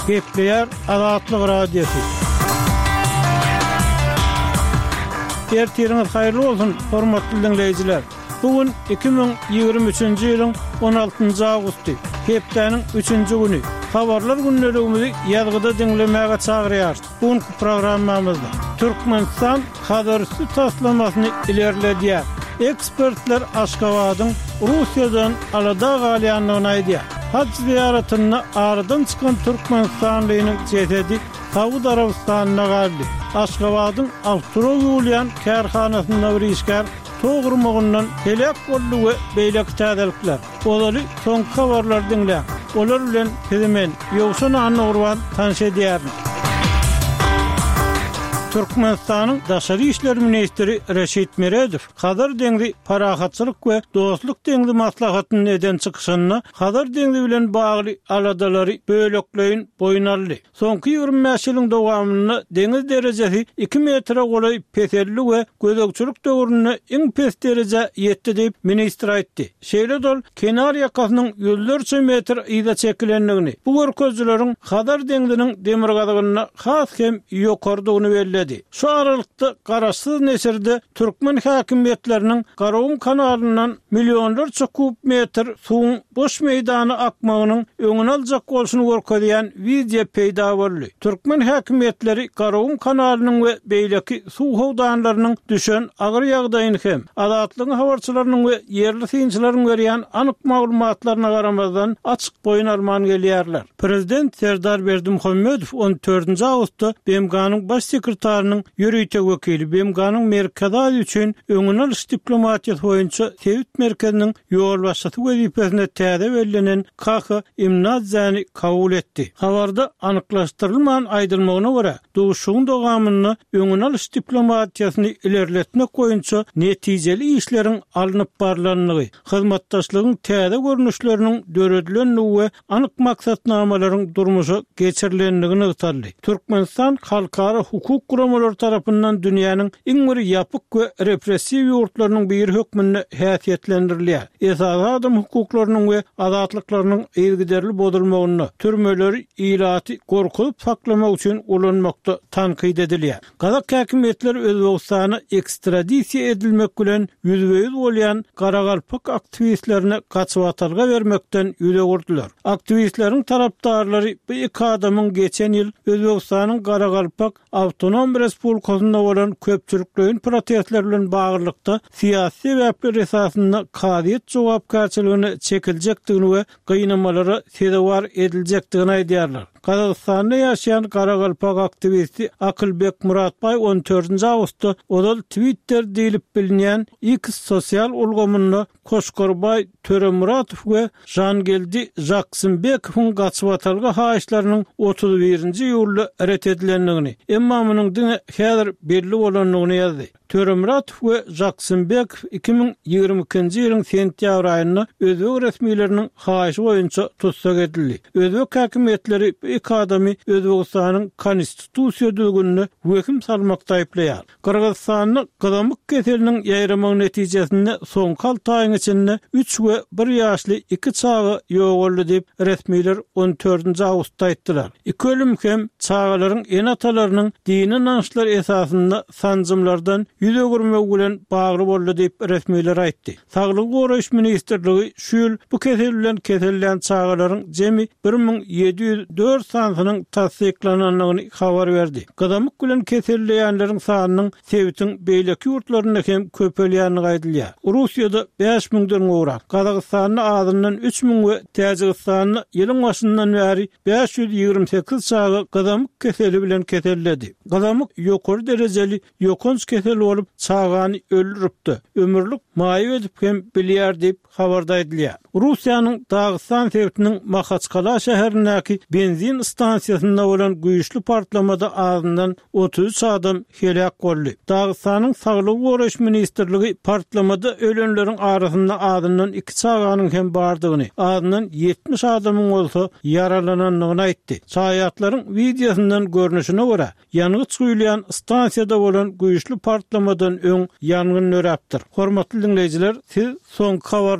Gepleyer Azatlyk Radiosu. Ertiriniz hayırlı olsun, hormatly dinleyijiler. Bugün 2023-nji ýylyň 16-njy awgusty, hepdeniň 3-nji güni. Habarlar günneligimizi ýazgyda dinlemäge çagyrýar. Bugünkü programmamyzda Türkmenistan hadarysy taslamasyny ilerledýär. Ekspertler Aşgabatyň Russiýadan alada galýanlygyny aýdýar. Hac ziyaretyne aradan çykan Türkmenistanlynyň cesedi Saud Arabistanyna galdy. Aşgabatyň Avstraliýan kärhanasynda bir işgär toğurmagyndan helak boldy we beýlek täzelikler. Olary soňky habarlar dinleýär. Olar bilen hemen ýogşan anagurwan tanış edýär. Türkmenistanyň Daşary işler ministri Reşit Meredow Hadar deňdi parahatçylyk we dostluk deňdi maslahatyny eden çykyşyny Hadar deňdi bilen bagly aladalary bölekleýin boýnaldy. Soňky 25 ýylyň dowamyny deňiz derejesi 2 metre golay peselli we gözegçilik döwrüne iň pes dereje ýetdi diýip ministr aýtdy. Şeýle dol kenar ýakasynyň 100 metr ýyda çekilenligini, bu görkezleriň Hadar deňdiniň demir gadygyna has hem ýokardygyny bellädi. Şu aralykda garaşsyz nesirde Türkmen häkimetleriniň Garawum kanalyndan milyonlarça kubmetr suwun boş meýdany akmagynyň öňüne aljak bolşuny görkezýän video peýda boldy. Türkmen häkimetleri Garawum kanalynyň we beýleki suw howdanlarynyň düşen agyr ýagdaýyny hem adatlygyň habarçylarynyň we yerli synçylaryň berýän anyk maglumatlaryna garamazdan açyk boýun alman gelýärler. Prezident Serdar Berdimuhammedow 14-nji awgustda BMG'nyň baş sekretary ýürüýte wekili BMG'nyň merkezi üçin öňüne alyş diplomatiýasy boýunça Tewit merkeziniň ýol başçysy wezipesine täze berlenen Kaka Imnadzany kabul etdi. Habarda anyklaşdyrylmagan aýdylmagyna görä, duşuň dowamyny öňüne alyş diplomatiýasyny ilerletmek boýunça netijeli işleriň alınıp barlanlygy, hyzmatdaşlygyň täze görnüşleriniň döredilenligi we anyk maksatnamalaryň durmuşa geçirilenligini ýytardy. Türkmenistan halkara hukuk guramalar tarapyndan dünýäniň iň bir ýapyk we repressiw ýurtlarynyň bir hökmünde häsiýetlendirilýär. Esas adam hukuklarynyň we azatlyklarynyň ýergiderli bodulmagyny, türmeleri ýylaty gorkup saklamak üçin ulanmakda tankyd edilýär. Gazak häkimetleri Özbegistana ekstradisiýa edilmek bilen ýüzbeýüz bolýan Garagalpak aktivistlerine gaçywatarga bermekden ýüze gurdular. Aktivistleriň tarapdarlary bu iki adamyň geçen ýyl Özbegistanyň Garagalpak Awtonom Respublikasynda bolan köpçüliklerin protestler bilen bagyrlykda syýasy sebäpler esasynda kadyet jogapkarçylygyny çekiljekdigini we gynamalara sebäp ediljekdigini aýdýarlar. Kazakstanda ýaşaýan Garagalpak aktivisti Akylbek Muratbay 14-nji awgustda odal Twitter diýilip bilinýän X sosial ulgamyny Koşgorbay Töremuratow we Jangeldi Jaksinbekowyň gaçywatalga haýyşlarynyň 31-nji ýylda ret edilenligini, emma munyň dini häzir belli bolanlygyny ýazdy. Töremuratow we Jaksinbekow 2022-nji ýylyň sentýabr aýynda özbek resmiýetleriniň haýyşy boýunça tutsak edildi. Özbek häkimetleri iki adamy Özbegistanyň konstitusiýa düzgünine wekим salmakda aýplaýar. Kyrgyzstanyň Gazamyk keseliniň ýaýramagy netijesinde soňky 6 aýyň içinde 3 we 1 ýaşly 2 çagy ýogaldy diýip resmiýetler 14-nji awgustda aýtdylar. Iki ölüm hem çagalaryň enatalarynyň dini nanşlar esasynda sanjymlardan ýüze gürmek bilen bagly boldy diýip resmiýetler aýtdy. Saglyk goraýyş ministrligi şu ýyl bu kesel bilen kesellän çagalaryň jemi 1704 sanynyň tasdiklananlygyny habar berdi. Gazamyk bilen keselleýänleriň sanynyň Tewitiň beýleki ýurtlaryna hem köpelýänligi aýdylýar. Russiýada 5000-den gowrak, Kazakstanyň azyndan 3000 we Täjikistanyň ýylyň başyndan bäri 528 çagy gazamyk keseli bilen keselledi. Gazamyk ýokary derejeli ýokunç kesel bolup çagany öldüripdi. Ömürlük maýyp edip hem bilýär diýip habarda aýdylýar. Russiýanyň Dagestan Tewitiniň Makhatskala şäherindäki benzin stansiýasynda bolan güýçli partlamada azyndan 33 adam helak boldy. Dagestanyň Saglyk goraýyş ministrligi partlamada ölenleriň arasynda azyndan 2 çaganyň hem bardygyny, azyndan 70 adamyň bolsa yaralananlygyny aýtdy. Şahyatlaryň videosyndan görnüşine görä, ýanygy çyýlan stansiýada bolan güýçli partlamadan öň ýangyn nöräpdir. Hormatly dinleýijiler, siz soňky